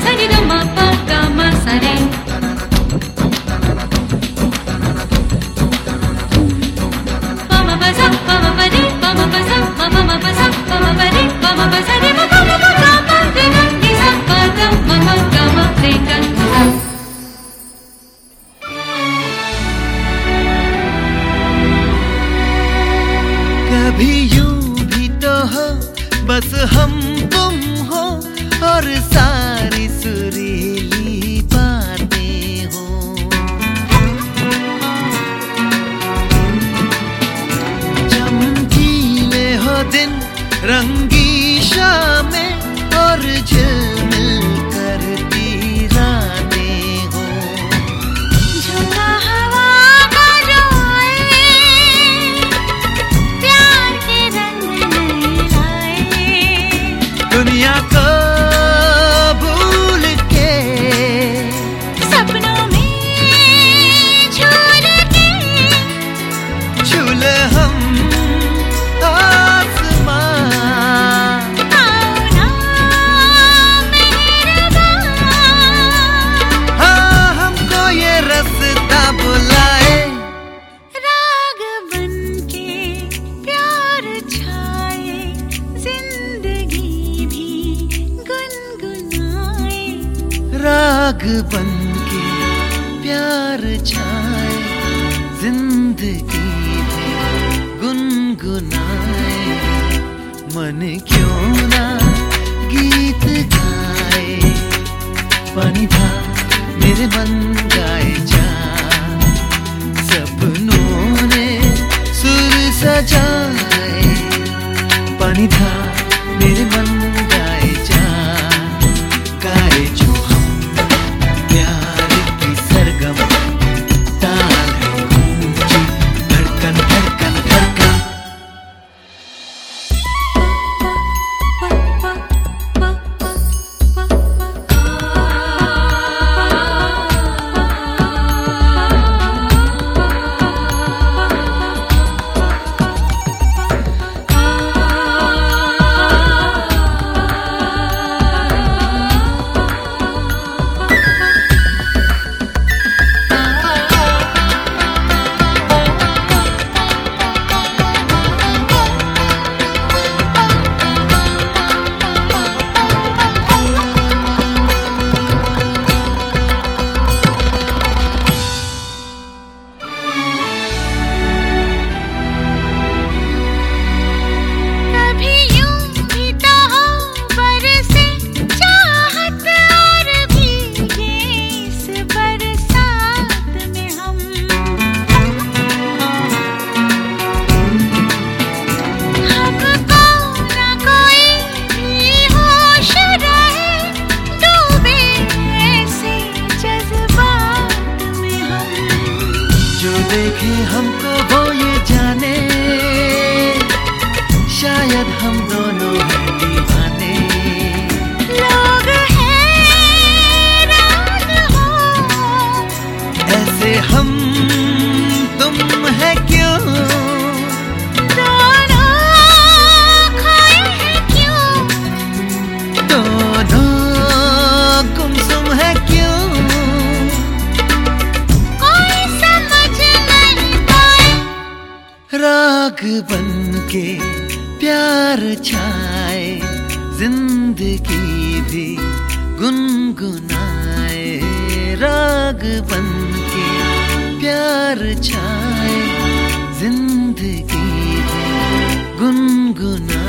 सनि द म प ग म स रे प म प स प म प रे प म प स प म प स प म प रे प म प स रे म प म प ग म रे ग नि स प ग म म ग म रे ग सा। कभी यूं भी तो हो बस हम तुम हो और सारी सुरीली बातें हो। चमकीले हो दिन रंगी शामें और झिलमिल करती रातें हो। झोंका हवा का रोए प्यार के रंग नए लाए दुनिया को भूल के सपनों में झूल के झूले हम आसमां। आओ ना मेहरबान हाँ हमको ये रास्ता बुलाए। राग बनके प्यार छाए जिंदगी भी गुनगुनाए राग बनके प्यार छाए जिंदगी में गुनगुनाए। मन क्यों ना गीत गाए पानी था मेरे मन गाए जा। सपनों ने सुर सजाए पानी था मेरे मन गाए जा। गाए जो हम प्यार की सरगम ताल है ऊंची धड़कन धड़कन धड़कन। कभी यूं भी तो हो बरसे चाहत और भीगे इस बरसात में हम। हमको ना कोई भी होश रहे डूबे ऐसे जज्बात में हम। जो देखे हमको वो ये जाने शायद हम दोनों हैं दीवाने। लोग हैरान हो ऐसे हम तुम है क्यों दोनों खोए हैं क्यों दोनों गुमसुम है क्यों। कोई समझ नहीं पाए राग बनके प्यार छाए जिंदगी भी गुनगुनाए। राग बनके प्यार छाए जिंदगी भी गुनगुनाए।